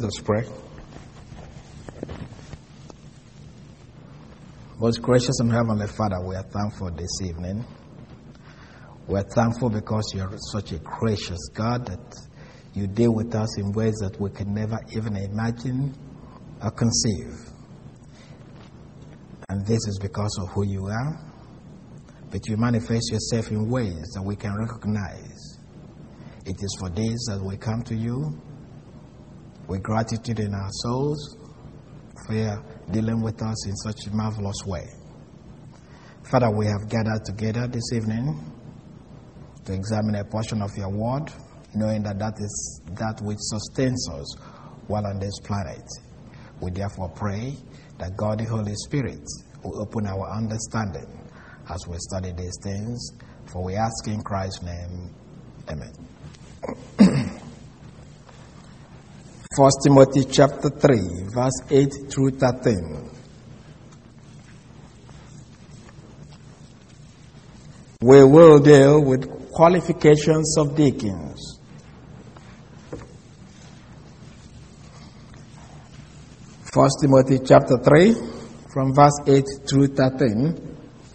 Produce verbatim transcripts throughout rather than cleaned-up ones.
us pray. Most gracious and heavenly Father, we are thankful this evening. We are thankful because you are such a gracious God that you deal with us in ways that we can never even imagine or conceive. And this is because of who you are. But you manifest yourself in ways that we can recognize. It is for this that we come to you with gratitude in our souls for your dealing with us in such a marvelous way. Father, we have gathered together this evening to examine a portion of your word, knowing that that is that which sustains us while on this planet. We therefore pray that God the Holy Spirit will open our understanding as we study these things, for we ask in Christ's name, amen. First Timothy chapter three, verse eight through thirteen. We will deal with qualifications of deacons. First Timothy chapter three, from verse eight through thirteen.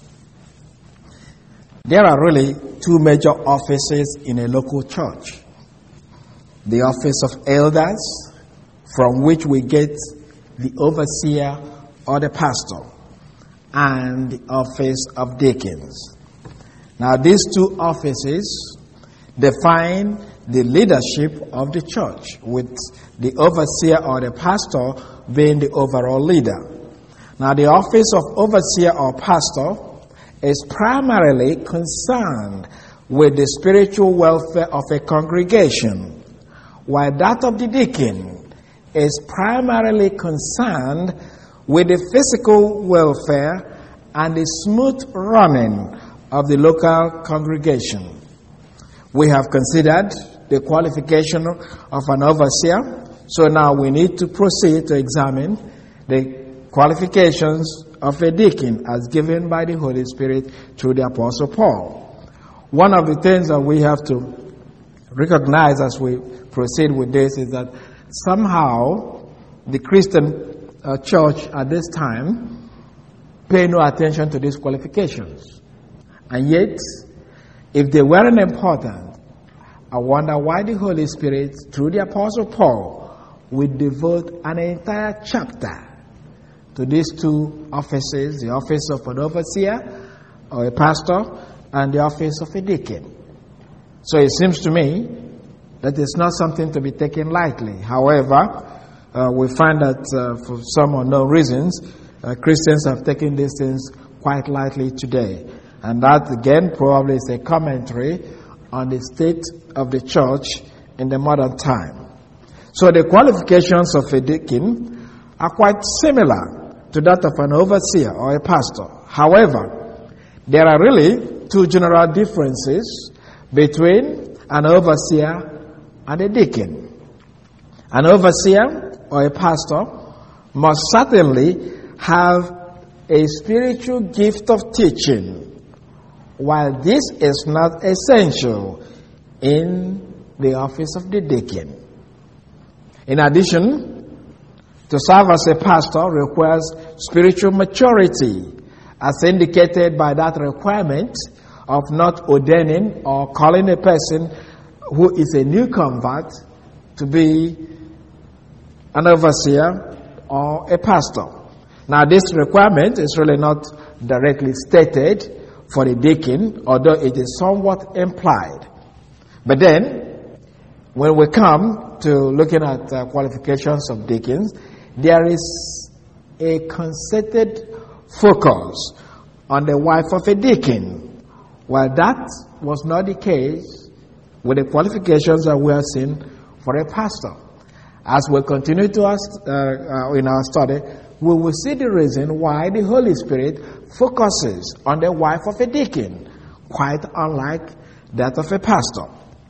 There are really two major offices in a local church. The office of elders, from which we get the overseer or the pastor, and the office of deacons. Now, these two offices define the leadership of the church, with the overseer or the pastor being the overall leader. Now, the office of overseer or pastor is primarily concerned with the spiritual welfare of a congregation, while that of the deacon is primarily concerned with the physical welfare and the smooth running of the local congregation. We have considered the qualification of an overseer, so now we need to proceed to examine the qualifications of a deacon as given by the Holy Spirit through the Apostle Paul. One of the things that we have to recognize as we proceed with this is that somehow the Christian uh, church at this time pay no attention to these qualifications. And yet, if they weren't important, I wonder why the Holy Spirit, through the Apostle Paul, would devote an entire chapter to these two offices, the office of an overseer or a pastor and the office of a deacon. So it seems to me that it's not something to be taken lightly. However, uh, we find that uh, for some unknown reasons, uh, Christians have taken these things quite lightly today. And that, again, probably is a commentary on the state of the church in the modern time. So the qualifications of a deacon are quite similar to that of an overseer or a pastor. However, there are really two general differences between an overseer and a deacon. An overseer or a pastor must certainly have a spiritual gift of teaching, while this is not essential in the office of the deacon. In addition, to serve as a pastor requires spiritual maturity, as indicated by that requirement of not ordaining or calling a person who is a new convert to be an overseer or a pastor. Now, this requirement is really not directly stated for the deacon, although it is somewhat implied. But then, when we come to looking at uh, qualifications of deacons, there is a concerted focus on the wife of a deacon, while that was not the case with the qualifications that we have seen for a pastor. As we continue to ask, uh, uh, in our study, we will see the reason why the Holy Spirit focuses on the wife of a deacon, quite unlike that of a pastor.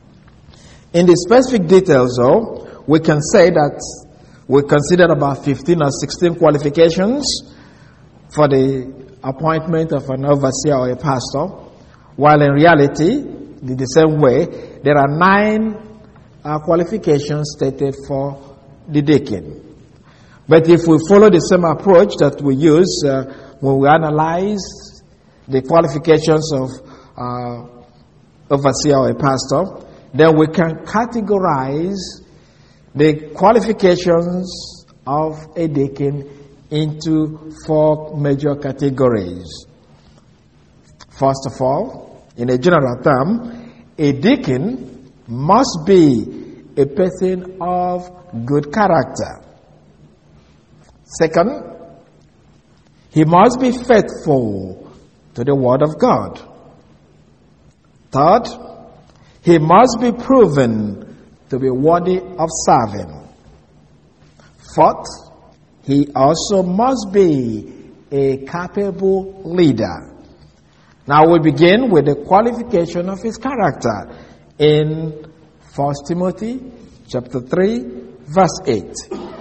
In the specific details, though, we can say that we considered about fifteen or sixteen qualifications for the appointment of an overseer or a pastor, while in reality, in the same way, there are nine uh, qualifications stated for the deacon. But if we follow the same approach that we use uh, when we analyze the qualifications of uh, overseer or a pastor, then we can categorize the qualifications of a deacon into four major categories. First of all, in a general term, a deacon must be a person of good character. Second, he must be faithful to the Word of God. Third, he must be proven to be worthy of serving. Fourth, he also must be a capable leader. Now we begin with the qualification of his character in First Timothy chapter three, verse eight.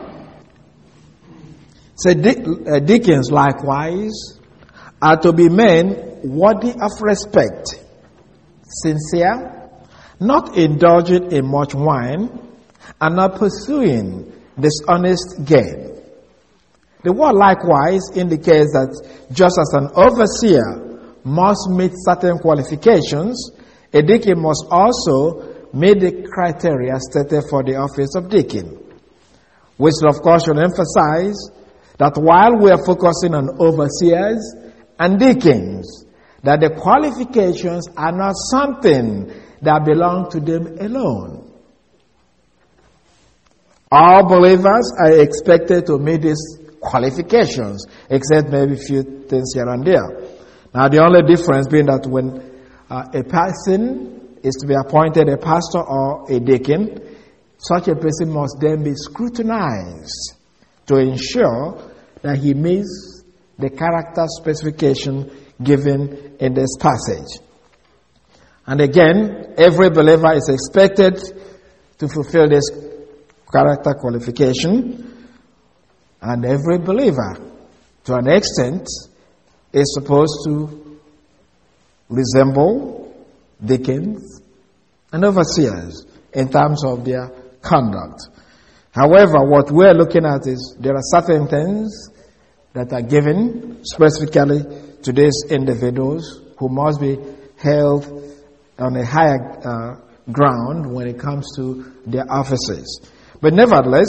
So de- uh, deacons likewise are to be men worthy of respect, sincere, not indulging in much wine, and not pursuing dishonest gain. The word likewise indicates that just as an overseer must meet certain qualifications, a deacon must also meet the criteria stated for the office of deacon. Which of course should emphasize that while we are focusing on overseers and deacons, that the qualifications are not something that belong to them alone. All believers are expected to meet these qualifications, except maybe a few things here and there. Now, the only difference being that when uh, a person is to be appointed a pastor or a deacon, such a person must then be scrutinized to ensure that he meets the character specification given in this passage. And again, every believer is expected to fulfill this character qualification, and every believer, to an extent, is supposed to resemble deacons and overseers in terms of their conduct. However, what we're looking at is there are certain things that are given specifically to these individuals who must be held on a higher uh, ground when it comes to their offices. But nevertheless,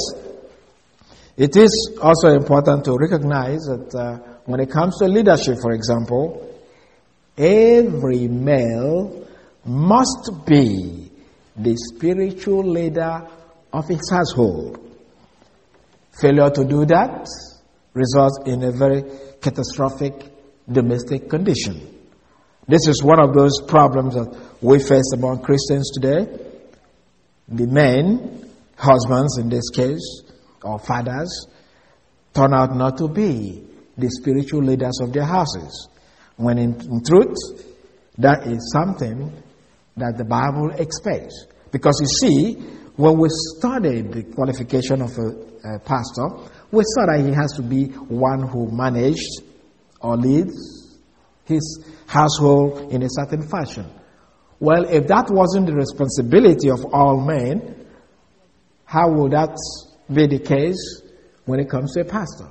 it is also important to recognize that uh, when it comes to leadership, for example, every male must be the spiritual leader of his household. Failure to do that results in a very catastrophic domestic condition. This is one of those problems that we face among Christians today. The men, husbands in this case, or fathers, turn out not to be the spiritual leaders of their houses, when in, in truth, that is something that the Bible expects. Because you see, when we studied the qualification of a, a pastor, we saw that he has to be one who managed or leads his household in a certain fashion. Well, if that wasn't the responsibility of all men, how would that be the case when it comes to a pastor?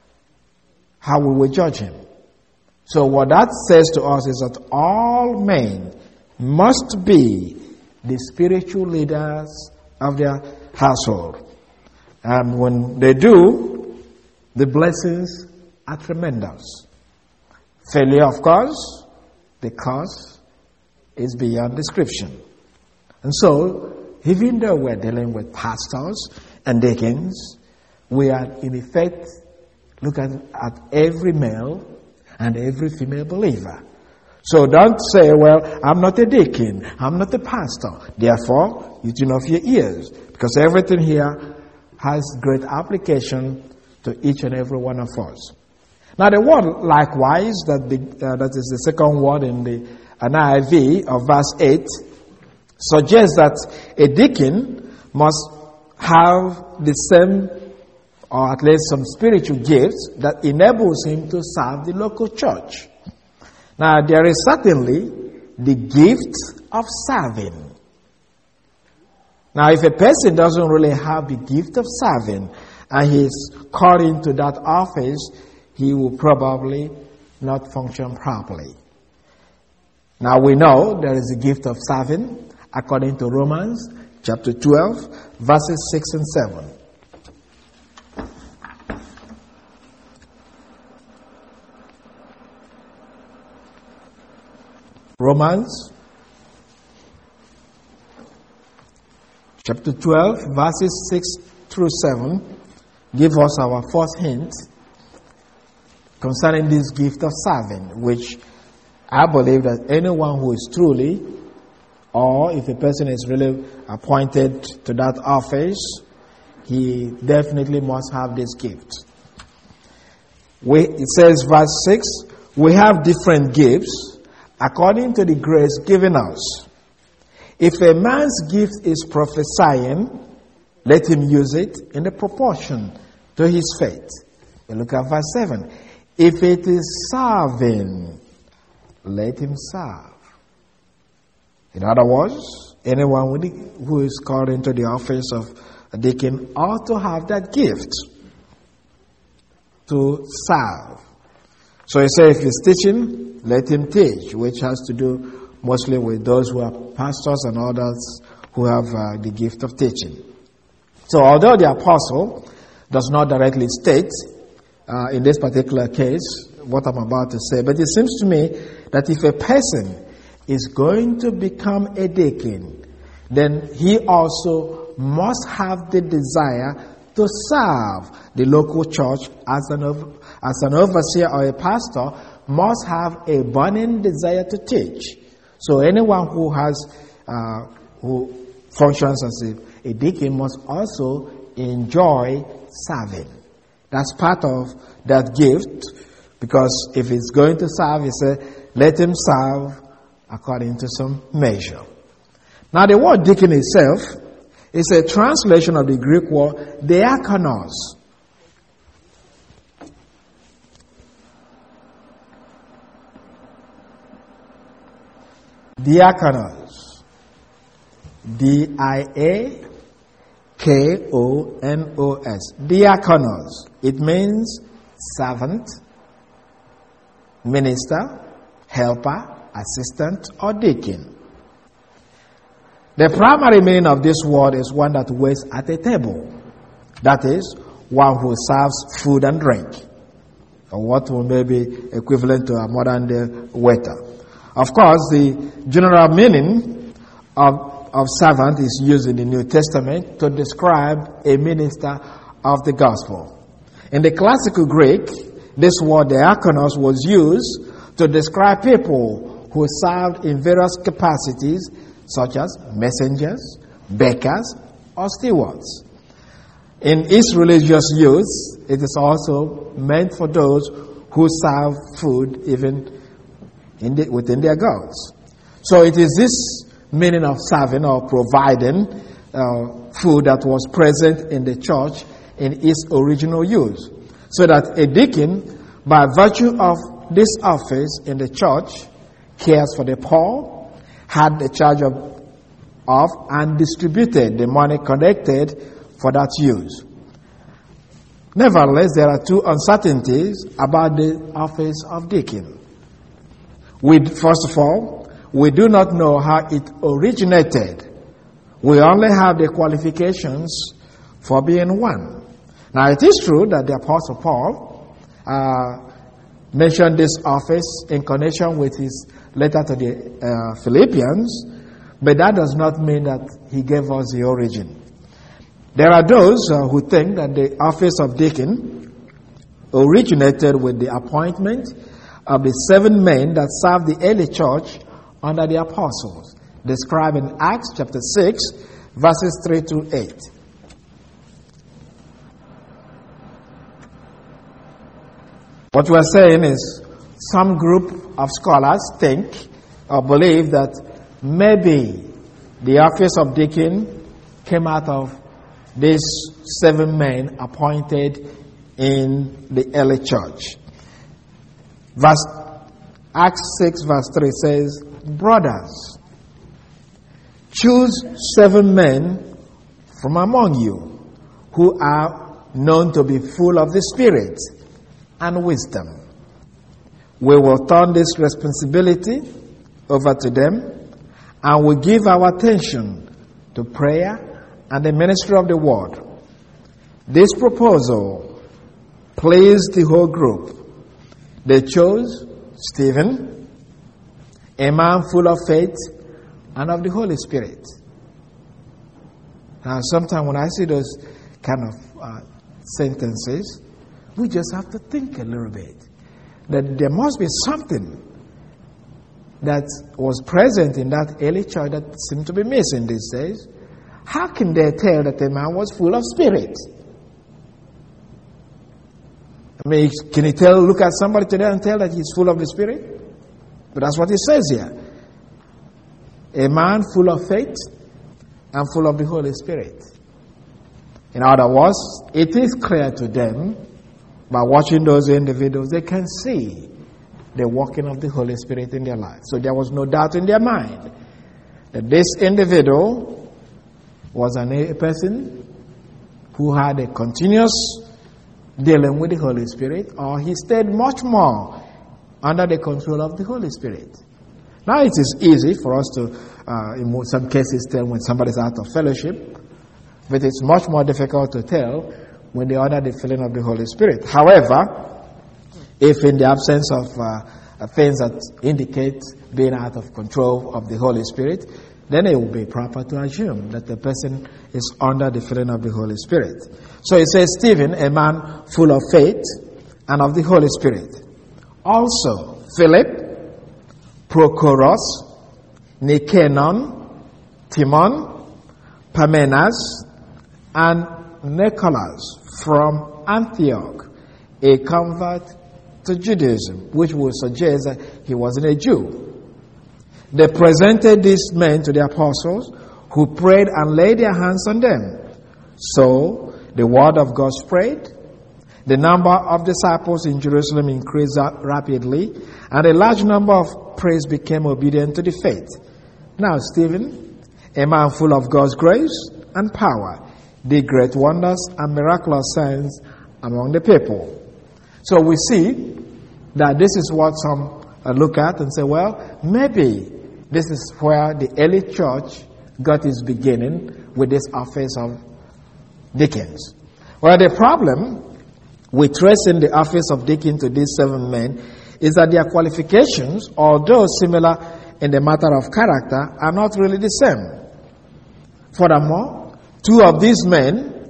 How will we judge him? So what that says to us is that all men must be the spiritual leaders of their household. And when they do, the blessings are tremendous. Failure, of course, the cause is beyond description. And so, even though we're dealing with pastors and deacons, we are in effect looking at every male and every female believer. So don't say, well, I'm not a deacon, I'm not a pastor, therefore you tune off your ears, because everything here has great application to each and every one of us. Now the word likewise, that, the, uh, that is the second word in the N I V of verse eight, suggests that a deacon must have the same, or at least some spiritual gifts that enables him to serve the local church. Now, there is certainly the gift of serving. Now, if a person doesn't really have the gift of serving and he's called into that office, he will probably not function properly. Now, we know there is a gift of serving according to Romans chapter twelve, verses six and seven. Romans chapter twelve, verses six through seven give us our first hint concerning this gift of serving, which I believe that anyone who is truly, or if a person is really appointed to that office, he definitely must have this gift. We, it says, verse six, we have different gifts according to the grace given us. If a man's gift is prophesying, let him use it in the proportion to his faith. We look at verse seven. If it is serving, let him serve. In other words, anyone who is called into the office of a deacon ought to have that gift to serve. So he said, if he's teaching, let him teach, which has to do mostly with those who are pastors and others who have uh, the gift of teaching. So although the apostle does not directly state uh, in this particular case what I'm about to say, but it seems to me that if a person is going to become a deacon, then he also must have the desire to serve the local church as an, as an overseer or a pastor, must have a burning desire to teach. So anyone who has, uh, who functions as a, a deacon must also enjoy serving. That's part of that gift, because if he's going to serve, he said, let him serve according to some measure. Now the word deacon itself is a translation of the Greek word diakonos. Diakonos. D I A K O N O S. Diakonos. It means servant, minister, helper, assistant, or deacon. The primary meaning of this word is one that waits at a table. That is, one who serves food and drink, or what may be equivalent to a modern day waiter. Of course, the general meaning of, of servant is used in the New Testament to describe a minister of the gospel. In the classical Greek, this word diakonos was used to describe people who served in various capacities, such as messengers, bakers, or stewards. In its religious use, it is also meant for those who serve food even in the, within their gods. So it is this meaning of serving or providing uh, food that was present in the church in its original use. So that a deacon, by virtue of this office in the church, cares for the poor, had the charge of, of and distributed the money collected for that use. Nevertheless, there are two uncertainties about the office of deacon. We, first of all, we do not know how it originated. We only have the qualifications for being one. Now, it is true that the Apostle Paul uh, mentioned this office in connection with his letter to the uh, Philippians, but that does not mean that he gave us the origin. There are those uh, who think that the office of deacon originated with the appointment of the seven men that served the early church under the apostles, described in Acts chapter six, verses three through eight. What we're saying is, some group of scholars think or believe that maybe the office of deacon came out of these seven men appointed in the early church. Verse Acts six verse three says, brothers, choose seven men from among you who are known to be full of the Spirit and wisdom. We will turn this responsibility over to them, and we give our attention to prayer and the ministry of the word. This proposal pleased the whole group. They chose Stephen, a man full of faith and of the Holy Spirit. Now, sometimes when I see those kind of uh, sentences, we just have to think a little bit. That there must be something that was present in that early church that seemed to be missing these days. How can they tell that the man was full of spirit? I mean, can you tell, look at somebody today and tell that he's full of the Spirit? But that's what it says here. A man full of faith and full of the Holy Spirit. In other words, it is clear to them, by watching those individuals, they can see the working of the Holy Spirit in their life. So there was no doubt in their mind that this individual was an, a person who had a continuous dealing with the Holy Spirit, or he stayed much more under the control of the Holy Spirit. Now it is easy for us to, uh, in some cases, tell when somebody is out of fellowship, but it's much more difficult to tell when they are under the filling of the Holy Spirit. However, if in the absence of uh, things that indicate being out of control of the Holy Spirit, then it will be proper to assume that the person is under the filling of the Holy Spirit. So it says, Stephen, a man full of faith and of the Holy Spirit. Also, Philip, Prochorus, Nicanor, Timon, Parmenas, and Nicholas from Antioch, a convert to Judaism, which would suggest that he wasn't a Jew. They presented these men to the apostles, who prayed and laid their hands on them. So the word of God spread. The number of disciples in Jerusalem increased rapidly, and a large number of priests became obedient to the faith. Now Stephen, a man full of God's grace and power, did great wonders and miraculous signs among the people. So we see that this is what some uh, look at and say, well, maybe this is where the early church got its beginning with this office of deacons. Well, the problem with tracing the office of deacon to these seven men is that their qualifications, although similar in the matter of character, are not really the same. Furthermore, two of these men,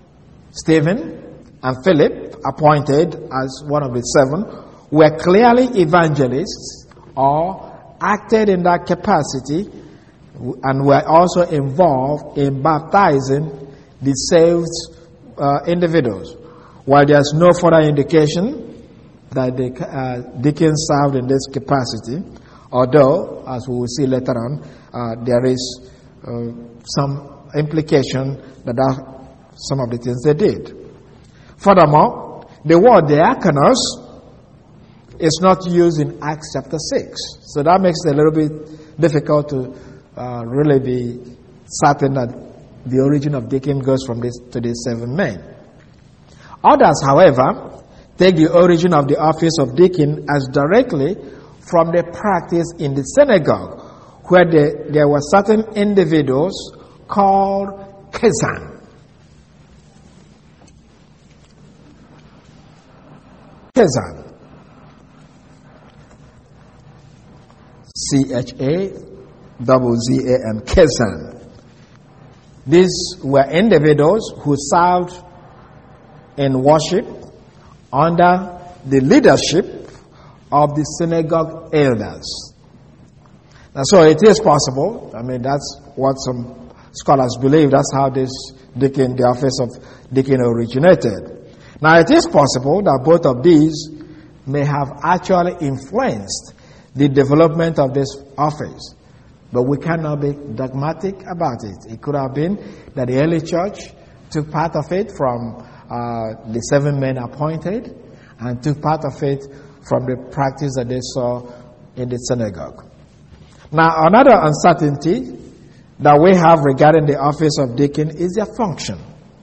Stephen and Philip, appointed as one of the seven, were clearly evangelists or acted in that capacity and were also involved in baptizing the saved uh, individuals. While there's no further indication that the uh, deacons served in this capacity, although, as we will see later on, uh, there is uh, some implication that are some of the things they did. Furthermore, the word diakonos is not used in Acts chapter six. So that makes it a little bit difficult to uh, really be certain that the origin of deacon goes from this to these seven men. Others, however, take the origin of the office of deacon as directly from the practice in the synagogue, where the, there were certain individuals called Chazan. Chazan. C H A Z Z A N, Chazan. These were individuals who served in worship under the leadership of the synagogue elders. And so it is possible, I mean, that's what some scholars believe, that's how this deacon, the office of deacon originated. Now it is possible that both of these may have actually influenced the development of this office, but we cannot be dogmatic about it. It could have been that the early church took part of it from uh, the seven men appointed and took part of it from the practice that they saw in the synagogue. Now, another uncertainty that we have regarding the office of deacon is their function,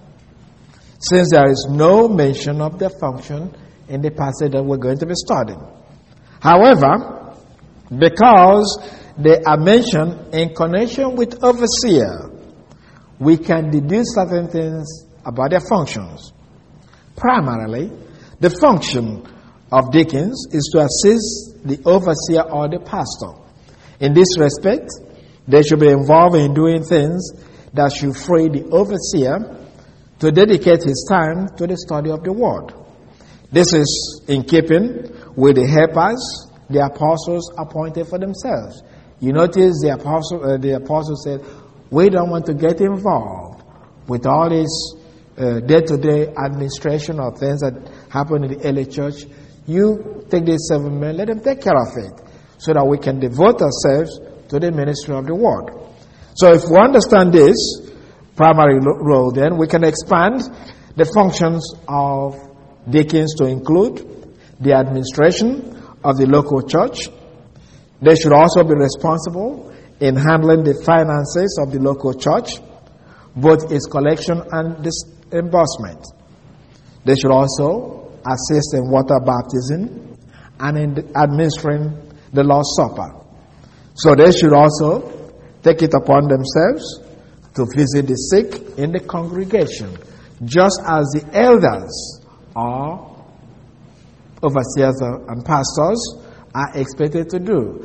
since there is no mention of their function in the passage that we're going to be studying. However, because they are mentioned in connection with overseer, we can deduce certain things about their functions. Primarily, the function of deacons is to assist the overseer or the pastor. In this respect, they should be involved in doing things that should free the overseer to dedicate his time to the study of the word. This is in keeping with the helpers the apostles appointed for themselves. You notice the apostle, uh, the apostle said, we don't want to get involved with all this uh, day-to-day administration of things that happen in the early church. You take these seven men, let them take care of it, so that we can devote ourselves to the ministry of the word. So if we understand this primary role, then we can expand the functions of deacons to include the administration of the local church. They should also be responsible in handling the finances of the local church, both its collection and disbursement. They should also assist in water baptism and in administering the Lord's Supper. So they should also take it upon themselves to visit the sick in the congregation, just as the elders or overseers and pastors are expected to do.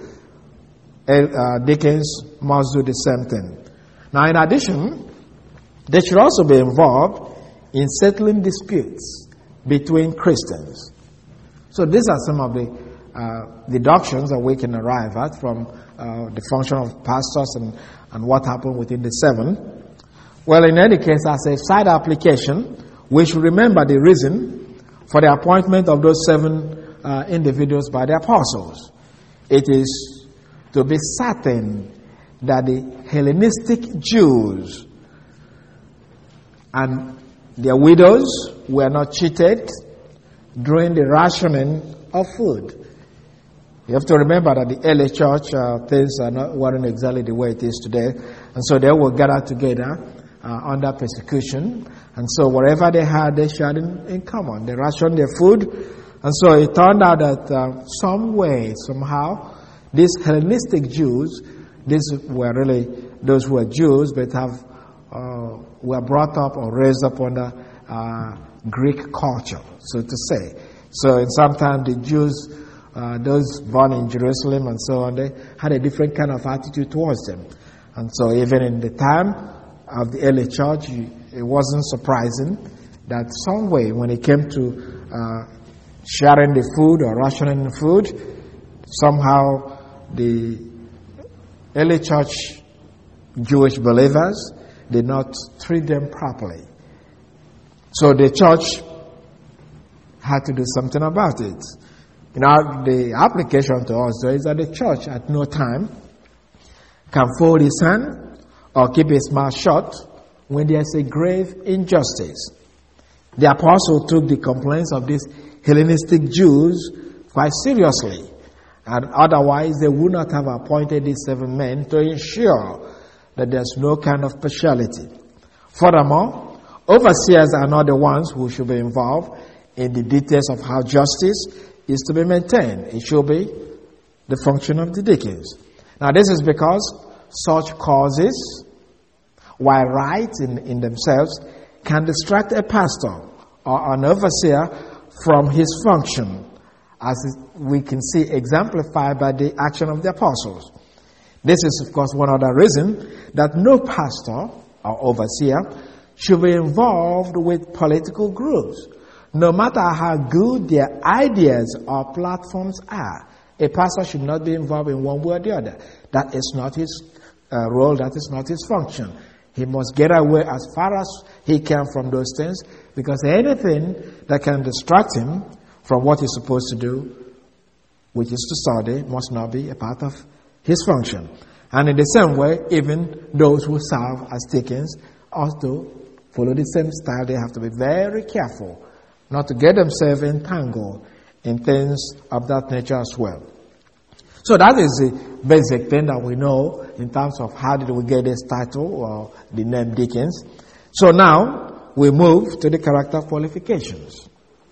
Uh, deacons must do the same thing. Now, in addition, they should also be involved in settling disputes between Christians. So these are some of the uh, deductions that we can arrive at from uh, the function of pastors and, and what happened within the seven. Well, in any case, as a side application, we should remember the reason for the appointment of those seven uh, individuals by the apostles. It is to be certain that the Hellenistic Jews and their widows were not cheated during the rationing of food. You have to remember that the early church, uh, things are not, weren't exactly the way it is today. And so they were gathered together uh, under persecution. And so whatever they had, they shared in, in common. They rationed their food. And so it turned out that uh, some way, somehow, these Hellenistic Jews, these were really those who were Jews, but have uh, were brought up or raised up under uh, Greek culture, so to say. So in sometimes the Jews, uh, those born in Jerusalem and so on, they had a different kind of attitude towards them. And so even in the time of the early church, it wasn't surprising that some way when it came to uh, sharing the food or rationing the food, somehow the early church Jewish believers did not treat them properly. So the church had to do something about it. You know, the application to us though is that the church at no time can fold his hand or keep his mouth shut when there's a grave injustice. The apostle took the complaints of these Hellenistic Jews quite seriously. And otherwise, they would not have appointed these seven men to ensure that there's no kind of partiality. Furthermore, overseers are not the ones who should be involved in the details of how justice is to be maintained. It should be the function of the deacons. Now, this is because such causes, while right in, in themselves, can distract a pastor or an overseer from his function, as we can see exemplified by the action of the apostles. This is, of course, one other reason that no pastor or overseer should be involved with political groups, no matter how good their ideas or platforms are. A pastor should not be involved in one way or the other. That is not his uh, role, that is not his function. He must get away as far as he can from those things, because anything that can distract him from what he's supposed to do, which is to study, must not be a part of his function. And in the same way, even those who serve as deacons ought to follow the same style. They have to be very careful not to get themselves entangled in things of that nature as well. So that is the basic thing that we know in terms of how did we get this title or the name deacons. So now we move to the character qualifications.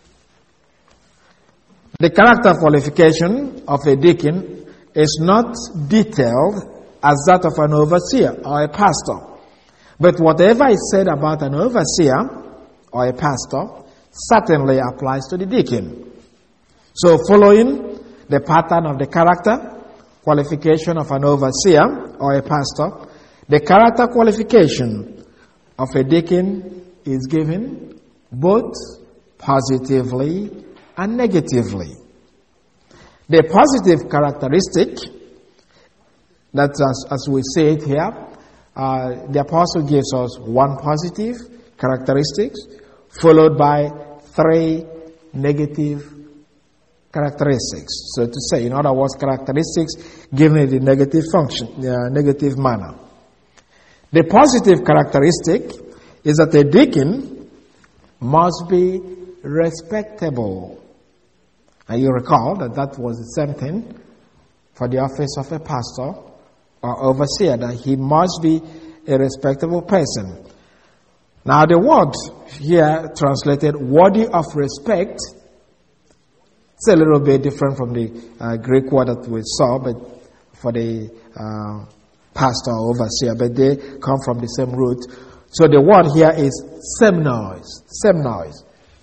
The character qualification of a deacon is not detailed as that of an overseer or a pastor. But whatever is said about an overseer or a pastor certainly applies to the deacon. So following the pattern of the character qualification of an overseer or a pastor, the character qualification of a deacon is given both positively and negatively. The positive characteristic, that as, as we say it here, uh, the apostle gives us one positive characteristic, followed by three negative characteristics. So to say, in other words, characteristics given in the negative function, uh, negative manner. The positive characteristic is that a deacon must be respectable. And you recall that that was the same thing for the office of a pastor or overseer, that he must be a respectable person. Now the word here translated worthy of respect, it's a little bit different from the uh, Greek word that we saw, but for the uh, pastor or overseer, but they come from the same root. So the word here is semnois, semnois.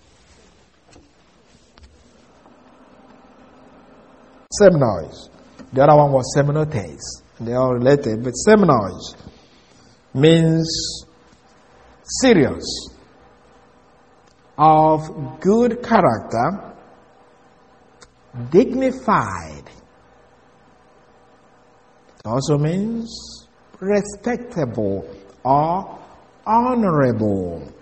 Semnois. The other one was semnotes. They are related, but semnois means serious, of good character, dignified. It also means respectable or honorable.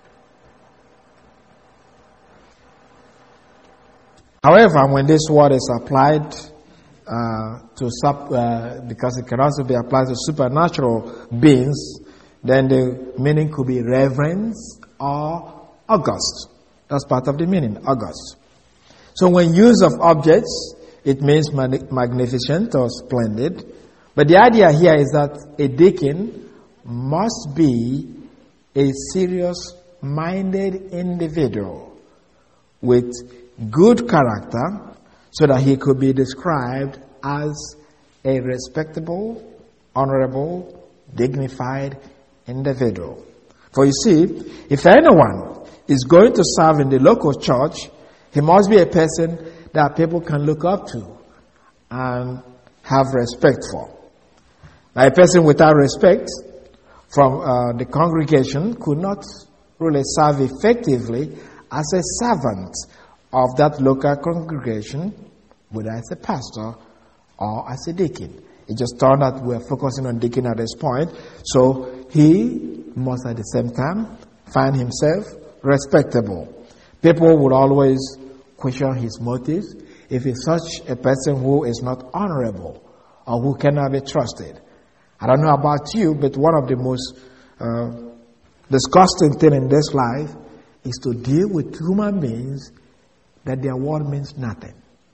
However, when this word is applied uh, to sub, uh, because it can also be applied to supernatural beings, then the meaning could be reverence or august. That's part of the meaning, august. So when used of objects, it means magnificent or splendid. But the idea here is that a deacon must be a serious-minded individual with good character so that he could be described as a respectable, honorable, dignified individual. For you see, if anyone is going to serve in the local church, he must be a person that people can look up to and have respect for. Now, a person without respect from uh, the congregation could not really serve effectively as a servant of that local congregation, whether as a pastor or as a deacon. It just turned out we're focusing on deacon at this point. So he must at the same time find himself respectable. People would always question his motives if he's such a person who is not honorable or who cannot be trusted. I don't know about you, but one of the most uh, disgusting things in this life is to deal with human beings that their word means nothing.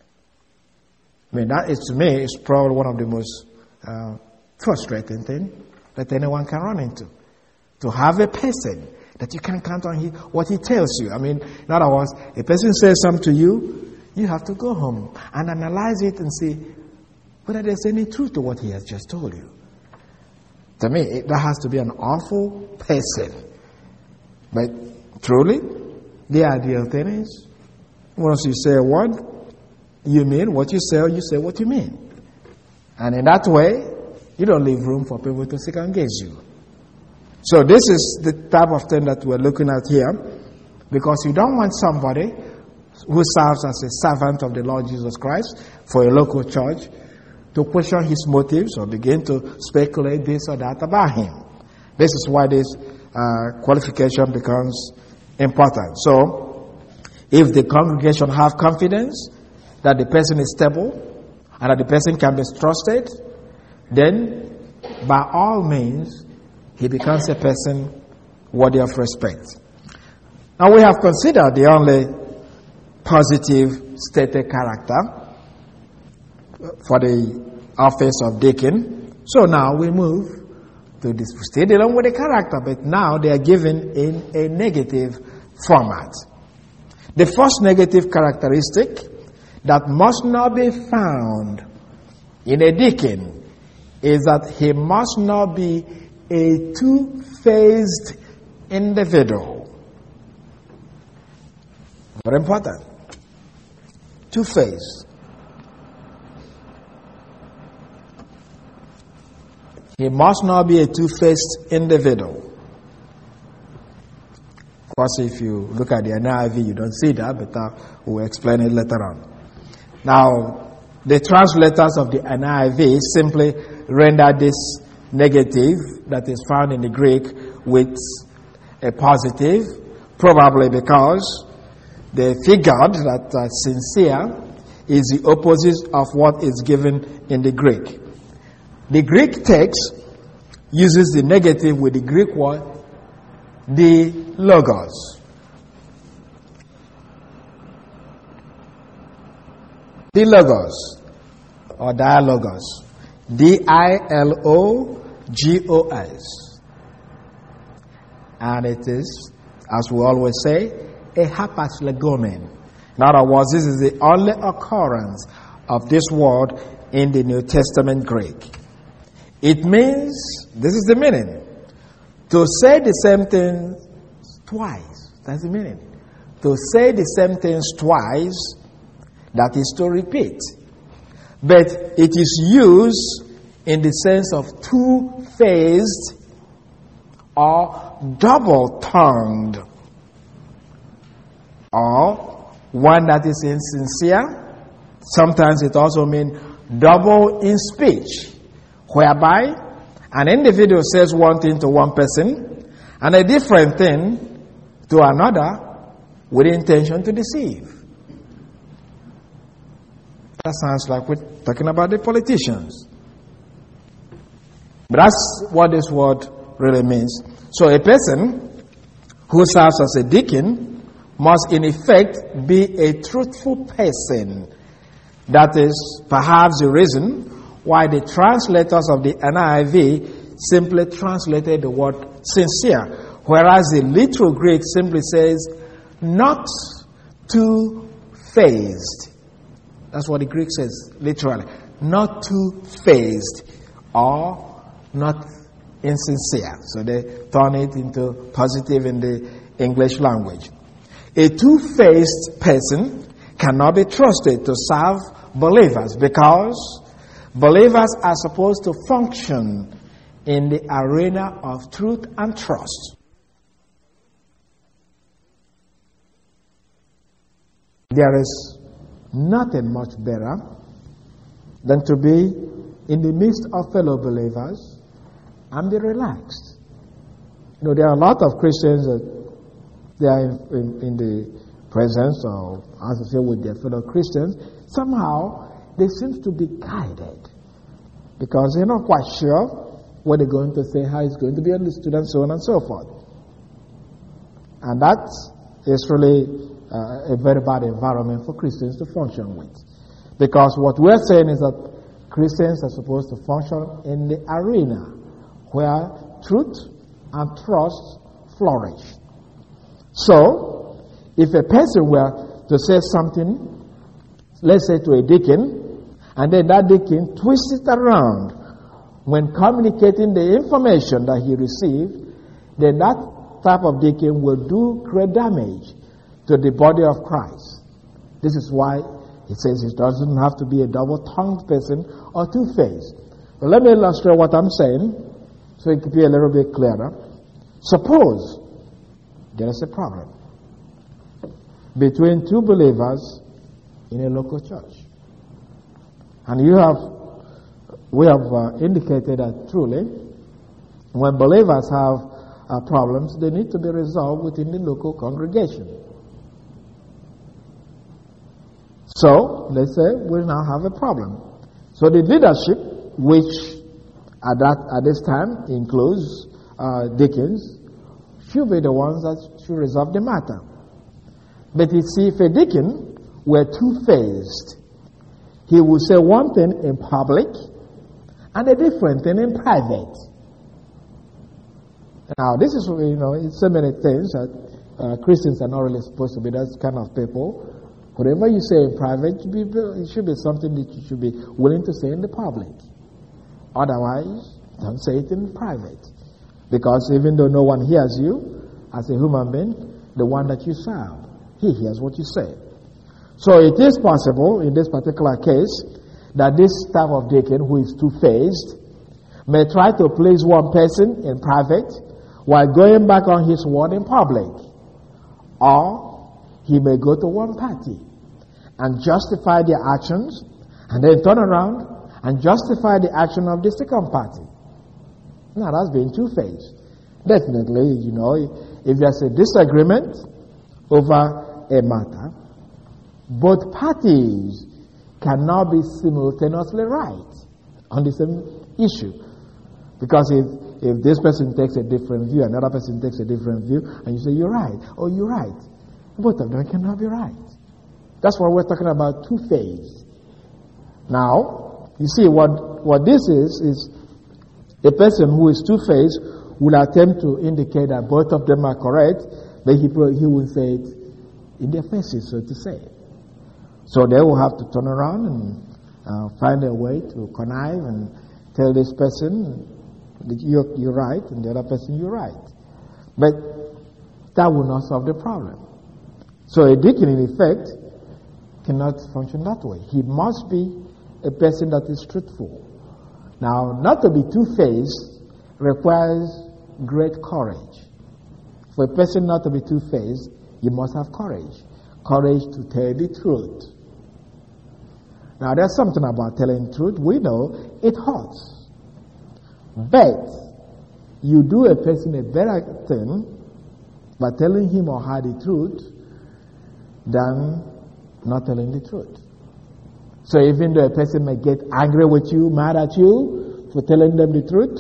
I mean, that is, to me, is probably one of the most uh, frustrating things that anyone can run into. To have a person that you can count on he, what he tells you. I mean, in other words, a person says something to you, you have to go home and analyze it and see whether there's any truth to what he has just told you. To me, it, that has to be an awful person. But truly, the ideal thing is, once you say a word, you mean what you say, or you say what you mean. And in that way, you don't leave room for people to second guess you. So this is the type of thing that we're looking at here, because you don't want somebody who serves as a servant of the Lord Jesus Christ for a local church to question his motives or begin to speculate this or that about him. This is why this uh, qualification becomes important. So, if the congregation have confidence that the person is stable and that the person can be trusted, then by all means, he becomes a person worthy of respect. Now we have considered the only positive stated character. for the office of deacon. So now we move to this. We stay along with the character, but now they are given in a negative format. The first negative characteristic that must not be found in a deacon is that he must not be a two-faced individual. Very important. Two-faced. He must not be a two-faced individual. Of course, if you look at the N I V, you don't see that, but uh, we'll explain it later on. Now, the translators of the N I V simply render this negative that is found in the Greek with a positive, probably because they figured that uh, sincere is the opposite of what is given in the Greek. The Greek text uses the negative with the Greek word, the logos. The logos, or dialogos. D I L O G O S. And it is, as we always say, a hapas legomen. In other words, this is the only occurrence of this word in the New Testament Greek. It means, this is the meaning, to say the same thing twice. That's the meaning. To say the same things twice, that is to repeat. But it is used in the sense of two-faced or double-tongued, or one that is insincere. Sometimes it also means double in speech, whereby an individual says one thing to one person and a different thing to another with intention to deceive. That sounds like we're talking about the politicians. But that's what this word really means. So a person who serves as a deacon must in effect be a truthful person. That is perhaps the reason why the translators of the N I V simply translated the word sincere, whereas the literal Greek simply says not two-faced. That's what the Greek says, literally. Not two-faced or not insincere. So they turn it into positive in the English language. A two-faced person cannot be trusted to serve believers because believers are supposed to function in the arena of truth and trust. There is nothing much better than to be in the midst of fellow believers and be relaxed. You know, there are a lot of Christians that they are in, in, in the presence or, as I say, with their fellow Christians. Somehow, they seem to be guided because they're not quite sure what they're going to say, how it's going to be understood, and so on and so forth. And that is really uh, a very bad environment for Christians to function with. Because what we're saying is that Christians are supposed to function in the arena where truth and trust flourish. So, if a person were to say something, let's say to a deacon, and then that deacon twists it around when communicating the information that he received, then that type of deacon will do great damage to the body of Christ. This is why it says it doesn't have to be a double-tongued person or two-faced. But let me illustrate what I'm saying so it could be a little bit clearer. Suppose there is a problem between two believers in a local church. And you have, we have uh, indicated that truly, when believers have uh, problems, they need to be resolved within the local congregation. So, let's say we now have a problem. So the leadership, which at that at this time includes uh, deacons, should be the ones that should resolve the matter. But you see, if a deacon were two-faced, he will say one thing in public and a different thing in private. Now, this is, you know, it's so many things that uh, Christians are not really supposed to be that kind of people. Whatever you say in private, it should be something that you should be willing to say in the public. Otherwise, don't say it in private. Because even though no one hears you, as a human being, the one that you serve, he hears what you say. So it is possible, in this particular case, that this type of deacon, who is two-faced, may try to please one person in private while going back on his word in public. Or he may go to one party and justify their actions and then turn around and justify the action of the second party. Now that's being two-faced. Definitely, you know, if there's a disagreement over a matter, both parties cannot be simultaneously right on the same issue. Because if, if this person takes a different view, another person takes a different view, and you say, you're right, or you're right, both of them cannot be right. That's what we're talking about, two-faced. Now, you see, what, what this is, is a person who is two-faced will attempt to indicate that both of them are correct, but he, he will say it in their faces, so to say. So they will have to turn around and uh, find a way to connive and tell this person that you're, you're right and the other person you're right. But that will not solve the problem. So a deacon, in effect, cannot function that way. He must be a person that is truthful. Now, not to be two-faced requires great courage. For a person not to be two-faced, you must have courage. Courage to tell the truth. Now, there's something about telling the truth. We know it hurts. But you do a person a better thing by telling him or her the truth than not telling the truth. So even though a person may get angry with you, mad at you for telling them the truth,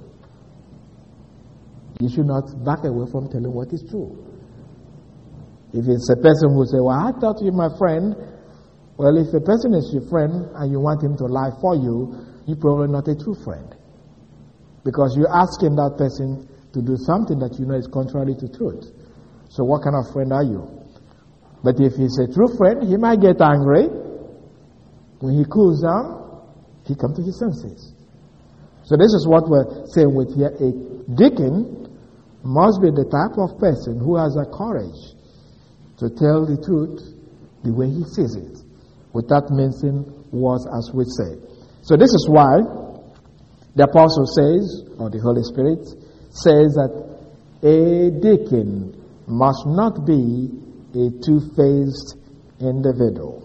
you should not back away from telling what is true. If it's a person who say, well, I thought you're my friend, well, if a person is your friend and you want him to lie for you, you're probably not a true friend. Because you're asking that person to do something that you know is contrary to truth. So what kind of friend are you? But if he's a true friend, he might get angry. When he cools down, he comes to his senses. So this is what we're saying with here. A deacon must be the type of person who has the courage to tell the truth the way he sees it, without mincing words, as we say. So this is why the apostle says, or the Holy Spirit says, that a deacon must not be a two-faced individual.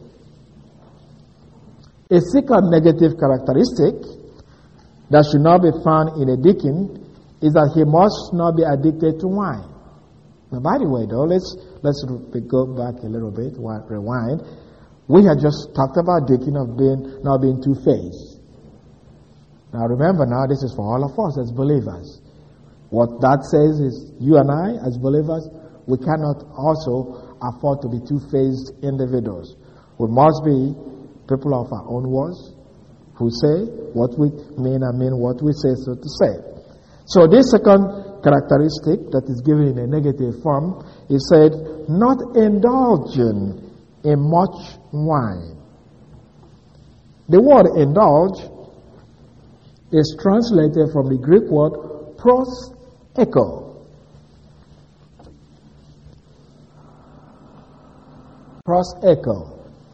A second negative characteristic that should not be found in a deacon is that he must not be addicted to wine. Now, by the way, though, let's let's go back a little bit, rewind. We had just talked about deacon of being not being two-faced. Now, remember, now this is for all of us as believers. What that says is, you and I, as believers, we cannot also afford to be two-faced individuals. We must be people of our own words, who say what we mean and mean what we say, so to say. So this second characteristic that is given in a negative form is said, not indulging in much wine. The word indulge is translated from the Greek word pros echo. Pros echo.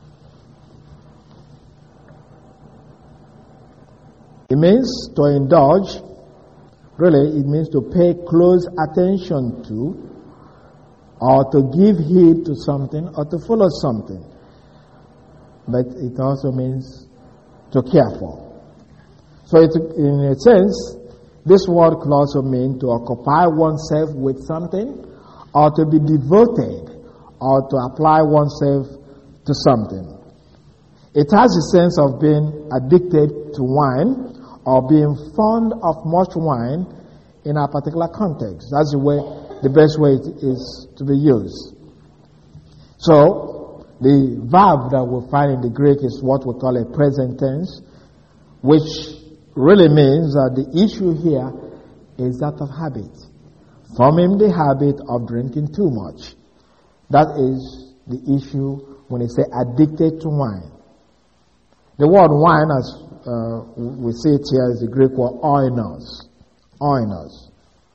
It means to indulge. Really, it means to pay close attention to, or to give heed to something, or to follow something. But it also means to care for. So it, in a sense, this word could also mean to occupy oneself with something, or to be devoted, or to apply oneself to something. It has a sense of being addicted to wine, or being fond of much wine in a particular context. That's the way, the best way it is to be used. So, The verb that we find in the Greek is what we call a present tense, which really means that the issue here is that of habit. Forming the habit of drinking too much. That is the issue when they say addicted to wine. The word wine, as uh, we see it here, is the Greek word oinos. Oinos.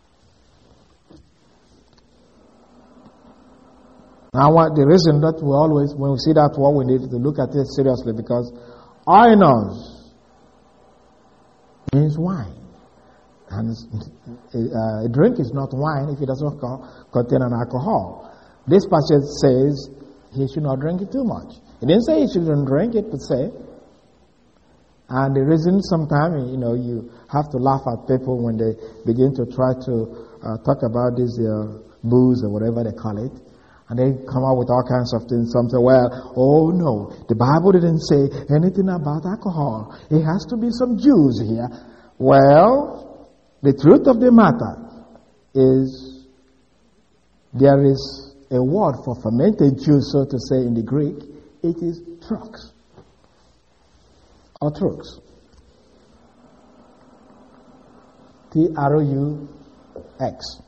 Now, what the reason that we always, when we see that word, we need to look at it seriously, because oinos means wine. And uh, a drink is not wine if it does not contain an alcohol. This passage says he should not drink it too much. It didn't say he shouldn't drink it, but say. And the reason sometimes, you know, you have to laugh at people when they begin to try to uh, talk about this uh, booze or whatever they call it. And they come out with all kinds of things. Some say, well, oh no, the Bible didn't say anything about alcohol. It has to be some juice here. Well, the truth of the matter is there is a word for fermented juice, so to say, in the Greek. It is trux. Or trux. T R O U X.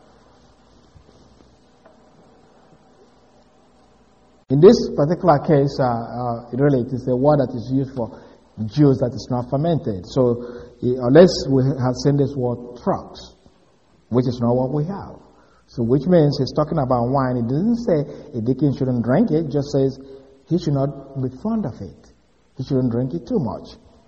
In this particular case, uh, uh, really it is a word that is used for juice that is not fermented. So, uh, unless we have seen this word trux, which is not what we have. So, which means he's talking about wine. It doesn't say a deacon shouldn't drink it, it just says he should not be fond of it. He shouldn't drink it too much.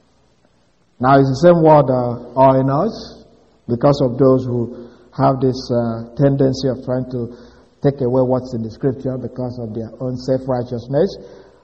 Now, it's the same word uh, oinos, because of those who have this uh, tendency of trying to take away what's in the scripture because of their own self-righteousness.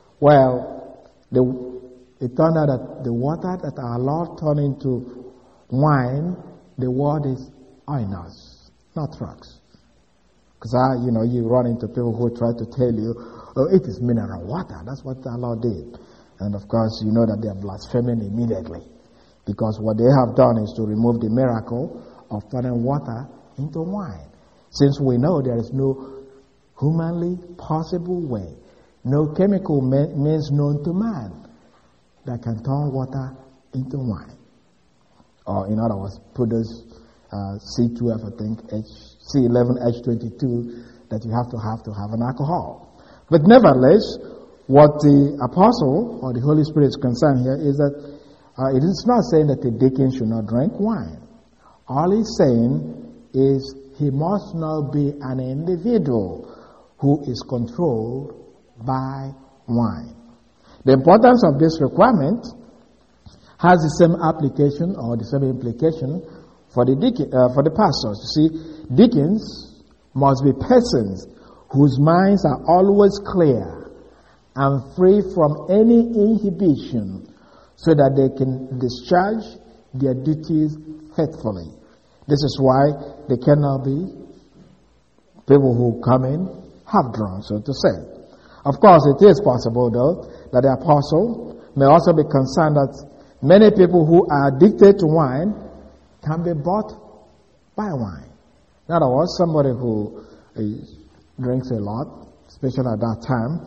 Well, the, it turned out that the water that our Lord turned into wine, the word is oinos, not trux. Because, you know, you run into people who try to tell you, oh, it is mineral water. That's what our Lord did. And of course, you know that they are blaspheming immediately. Because what they have done is to remove the miracle of turning water into wine. Since we know there is no humanly possible way, no chemical means known to man that can turn water into wine. Or in other words, produce uh, C twelve, I think, H, C eleven H twenty-two that you have to have to have an alcohol. But nevertheless, what the apostle or the Holy Spirit is concerned here is that uh, it is not saying that the deacon should not drink wine. All he's saying is he must not be an individual who is controlled by wine. The importance of this requirement has the same application or the same implication for the deacon, uh, for the pastors. You see, deacons must be persons whose minds are always clear and free from any inhibition so that they can discharge their duties faithfully. This is why they cannot be people who come in half drunk, so to say. Of course, it is possible, though, that the apostle may also be concerned that many people who are addicted to wine can be bought by wine. In other words, somebody who uh, drinks a lot, especially at that time,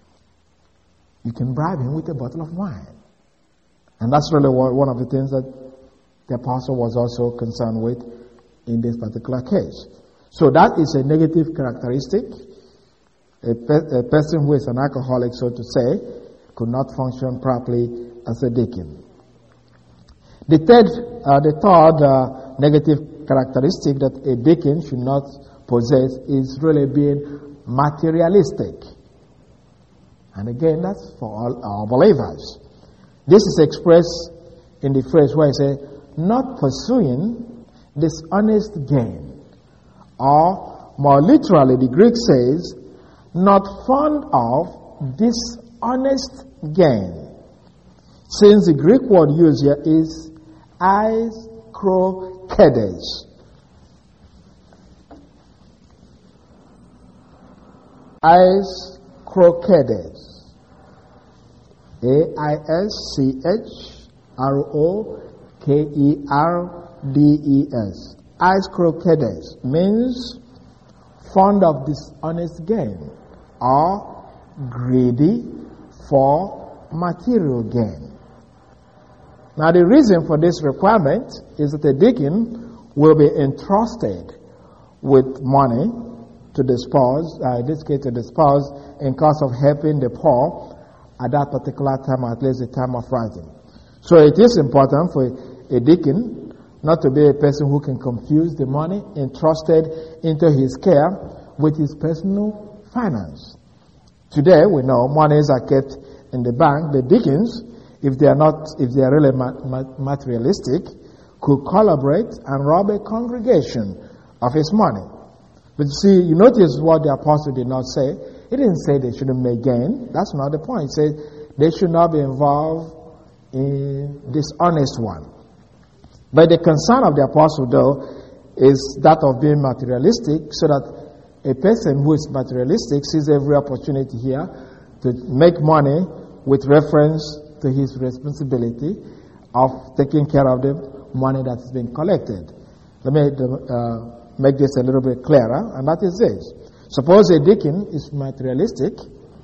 you can bribe him with a bottle of wine. And that's really one of the things that the apostle was also concerned with in this particular case. So that is a negative characteristic. A, pe- a person who is an alcoholic, so to say, could not function properly as a deacon. The third, uh, the third uh, negative characteristic that a deacon should not possess is really being materialistic. And again, that's for all our believers. This is expressed in the phrase where I say, not pursuing dishonest gain. Or, more literally, the Greek says, not fond of dishonest gain. Since the Greek word used here is ais krokedes. Ais krokedes. A I S C H R O K E R D E S. Ais krokedes means fond of dishonest gain, or greedy for material gain. Now, the reason for this requirement is that a deacon will be entrusted with money to disperse, uh, in this case to disperse in cost of helping the poor at that particular time, at least the time of writing. So it is important for a deacon not to be a person who can confuse the money entrusted into his care with his personal finance. Today, we know monies are kept in the bank. The deacons, if they are not, if they are really materialistic, could collaborate and rob a congregation of his money. But you see, you notice what the apostle did not say. He didn't say they shouldn't make gain. That's not the point. He said they should not be involved in dishonest one. But the concern of the apostle, though, is that of being materialistic, so that a person who is materialistic sees every opportunity here to make money with reference to his responsibility of taking care of the money that has been collected. Let me uh, make this a little bit clearer, and that is this. Suppose a deacon is materialistic.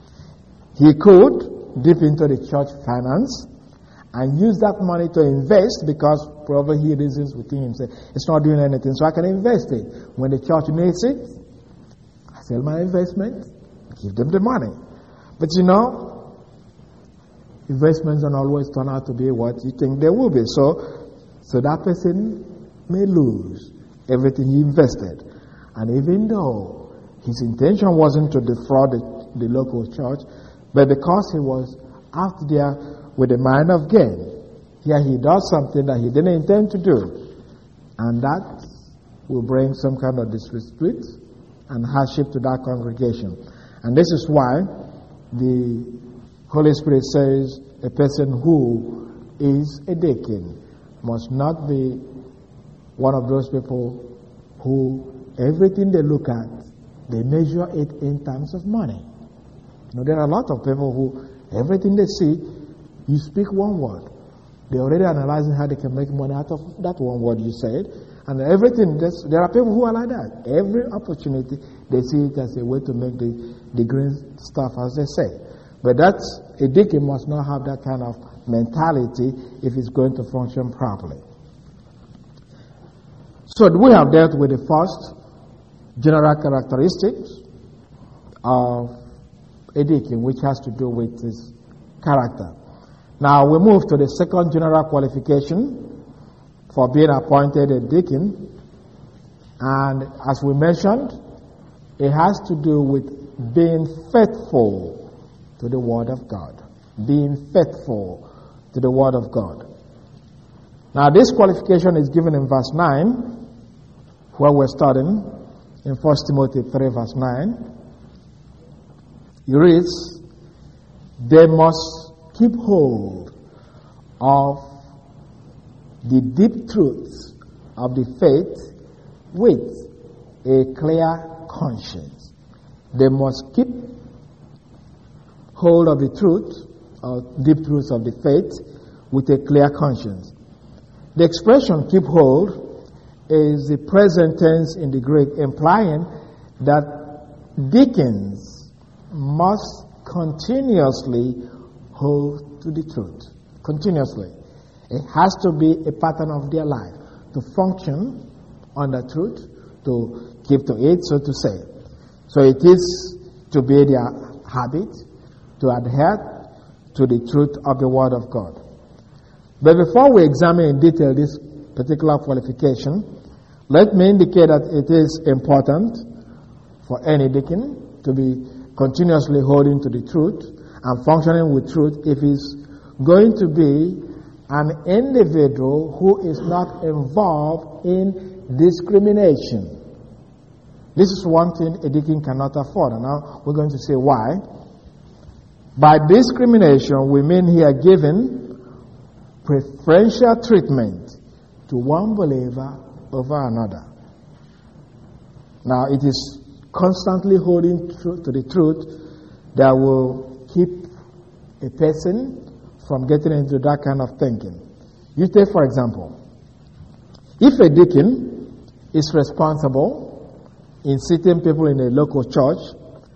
He could dip into the church finance and use that money to invest, because probably he reasons within himself, it's not doing anything, so I can invest it. When the church needs it, I sell my investment, give them the money. But you know, investments don't always turn out to be what you think they will be. So, so that person may lose everything he invested. And even though his intention wasn't to defraud the, the local church, but because he was out there with a mind of gain, here he does something that he didn't intend to do. And that will bring some kind of disrespect and hardship to that congregation. And this is why the Holy Spirit says a person who is a deacon must not be one of those people who everything they look at, they measure it in terms of money. You know, there are a lot of people who everything they see, you speak one word, they're already analyzing how they can make money out of that one word you said. And everything, there are people who are like that. Every opportunity, they see it as a way to make the, the green stuff, as they say. But that's, a deacon must not have that kind of mentality if it's going to function properly. So we have dealt with the first general characteristics of a deacon, which has to do with his character. Now we move to the second general qualification for being appointed a deacon, and as we mentioned, it has to do with being faithful to the Word of God. Being faithful to the Word of God. Now this qualification is given in verse nine, where we're studying, in First Timothy three verse nine. It reads, they must keep hold of the deep truths of the faith with a clear conscience. They must keep hold of the truth, or deep truths of the faith, with a clear conscience. The expression keep hold is the present tense in the Greek, implying that deacons must continuously hold to the truth. Continuously. It has to be a pattern of their life to function on the truth, to keep to it, so to say. So it is to be their habit to adhere to the truth of the Word of God. But before we examine in detail this particular qualification, let me indicate that it is important for any deacon to be continuously holding to the truth and functioning with truth if he's going to be an individual who is not involved in discrimination. This is one thing a deacon cannot afford, and now we're going to say why. By discrimination, we mean here giving preferential treatment to one believer over another. Now, it is constantly holding true to the truth that will keep a person from getting into that kind of thinking. You take, for example, if a deacon is responsible in seating people in a local church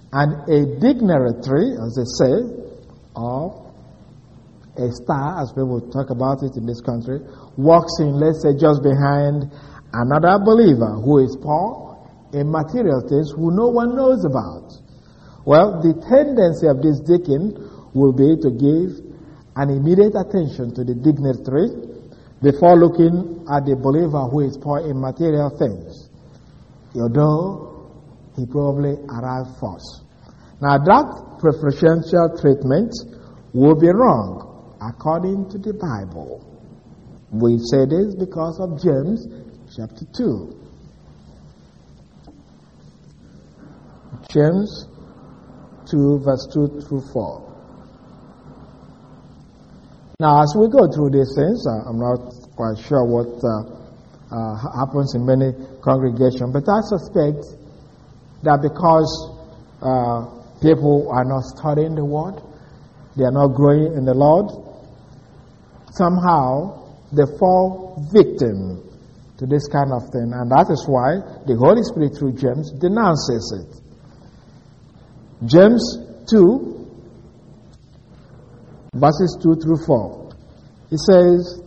and a dignitary, as they say, or a star, as people talk about it in this country, walks in, let's say, just behind another believer who is poor in material things who no one knows about. Well, the tendency of this deacon will be to give an immediate attention to the dignitary before looking at the believer who is poor in material things, although he probably arrived first. Now, that preferential treatment will be wrong according to the Bible. We say this because of James chapter two. James two, verse two through four. Now, as we go through these things, uh, I'm not quite sure what uh, uh, happens in many congregations, but I suspect that because uh, people are not studying the Word, they are not growing in the Lord, somehow they fall victim to this kind of thing, and that is why the Holy Spirit through James denounces it. James two, verses two through four. He says,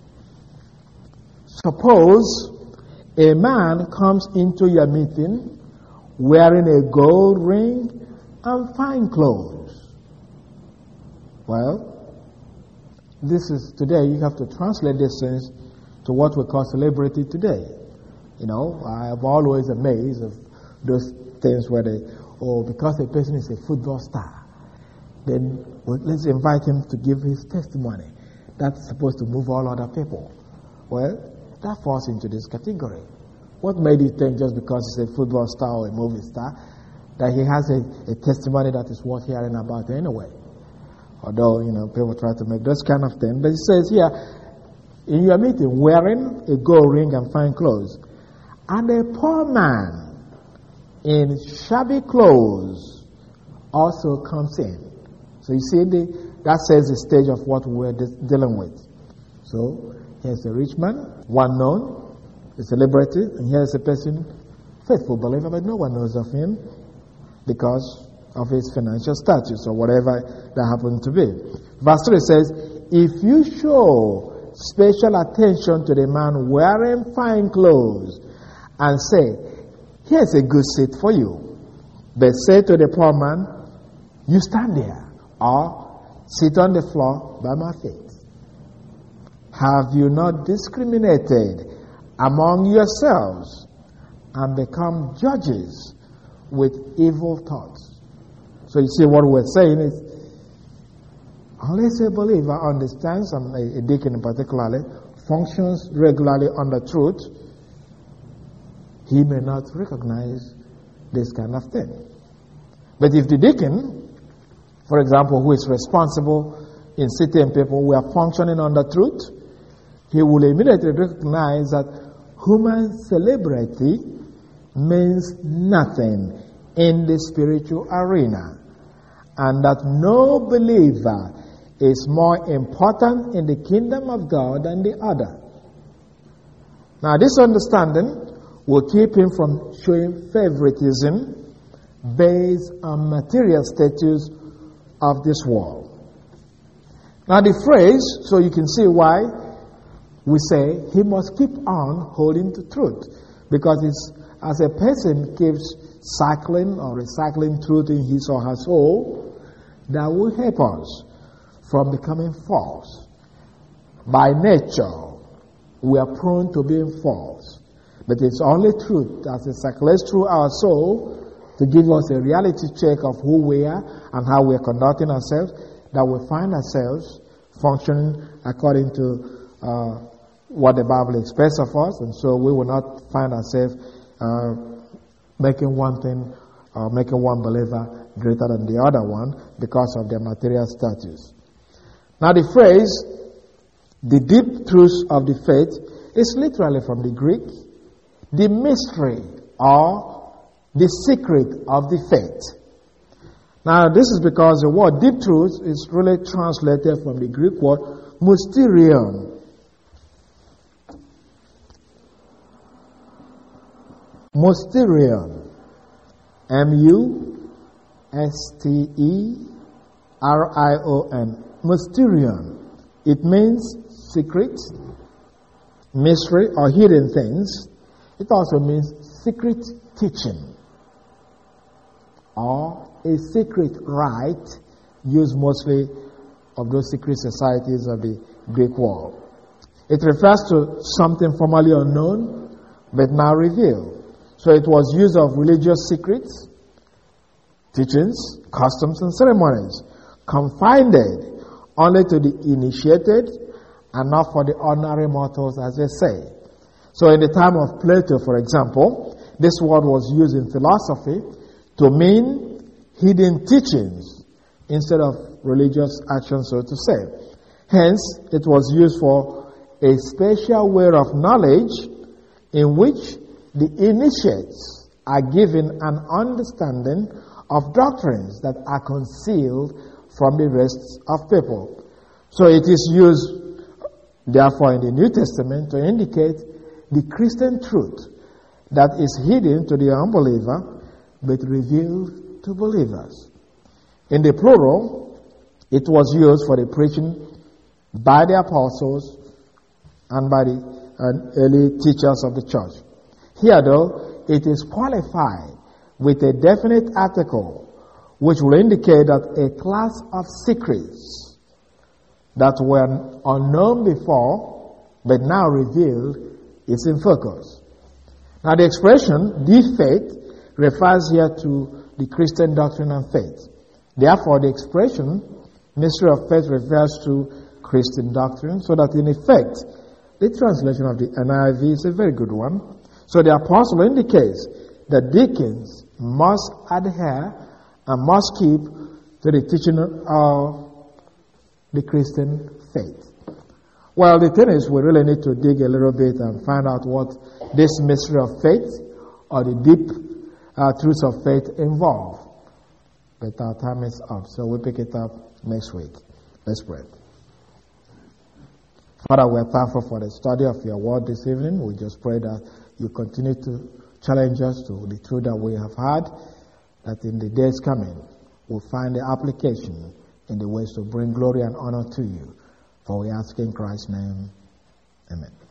suppose a man comes into your meeting wearing a gold ring and fine clothes. Well, this is today, you have to translate these things to what we call celebrity today. You know, I have always amazed of those things where they, oh, because a person is a football star, then well, let's invite him to give his testimony. That's supposed to move all other people. Well, that falls into this category. What made you think just because he's a football star or a movie star that he has a, a testimony that is worth hearing about anyway? Although, you know, people try to make those kind of things. But it says here, in your meeting, wearing a gold ring and fine clothes, and a poor man in shabby clothes also comes in. So you see, the, that says the stage of what we're de- dealing with. So here's a rich man, one known, a celebrity, and here's a person, faithful believer, but no one knows of him because of his financial status or whatever that happened to be. Verse three says, if you show special attention to the man wearing fine clothes and say, here's a good seat for you, but say to the poor man, you stand there or sit on the floor by my feet. Have you not discriminated among yourselves and become judges with evil thoughts? So you see what we're saying is, unless a believer understands, and a deacon in particular, functions regularly on the truth, he may not recognize this kind of thing. But if the deacon, for example, who is responsible in certain people who are functioning on the truth, he will immediately recognize that human celebrity means nothing in the spiritual arena, and that no believer is more important in the kingdom of God than the other. Now, this understanding will keep him from showing favoritism based on material status of this world. Now, the phrase, so you can see why we say he must keep on holding to truth, because it's as a person keeps cycling or recycling truth in his or her soul, that will help us from becoming false. By nature, we are prone to being false. But it's only truth that circulates through our soul to give us a reality check of who we are and how we are conducting ourselves, that we find ourselves functioning according to uh, what the Bible expects of us, and so we will not find ourselves uh, making one thing or making one believer greater than the other one because of their material status. Now the phrase, the deep truths of the faith, is literally from the Greek, the mystery or the secret of the faith. Now this is because the word deep truth is really translated from the Greek word mysterion. Mysterion. M U S T E R I O N. Mysterion. It means secret, mystery, or hidden things. It also means secret teaching or a secret rite used mostly of those secret societies of the Greek world. It refers to something formerly unknown but now revealed. So it was used of religious secrets, teachings, customs, and ceremonies, confined only to the initiated and not for the ordinary mortals, as they say. So in the time of Plato, for example, this word was used in philosophy to mean hidden teachings instead of religious action, so to say. Hence, it was used for a special way of knowledge in which the initiates are given an understanding of doctrines that are concealed from the rest of people. So it is used, therefore, in the New Testament to indicate the Christian truth that is hidden to the unbeliever but revealed to believers. In the plural, it was used for the preaching by the apostles and by the uh, early teachers of the church. Here, though, it is qualified with a definite article which will indicate that a class of secrets that were unknown before but now revealed is in focus. Now, the expression "the faith" refers here to the Christian doctrine and faith. Therefore, the expression "mystery of faith" refers to Christian doctrine, so that in effect, the translation of the N I V is a very good one. So the apostle indicates that deacons must adhere and must keep to the teaching of the Christian faith. Well, the thing is, we really need to dig a little bit and find out what this mystery of faith or the deep uh, truths of faith involve. But our time is up, so we'll pick it up next week. Let's pray. Father, we're thankful for the study of your word this evening. We just pray that you continue to challenge us to the truth that we have had, that in the days coming, we'll find the application in the ways to bring glory and honor to you. For we ask in Christ's name, amen.